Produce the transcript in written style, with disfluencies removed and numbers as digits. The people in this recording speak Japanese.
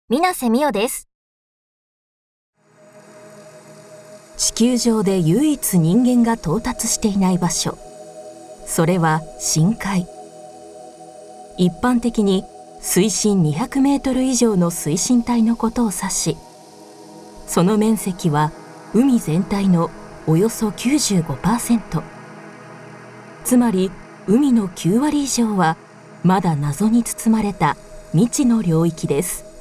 水瀬美代です。地球上で唯一人間が到達していない場所、それは深海。一般的に水深200メートル以上の水深帯のことを指し、その面積は海全体のおよそ 95%。つまり海の9割以上はまだ謎に包まれた未知の領域です。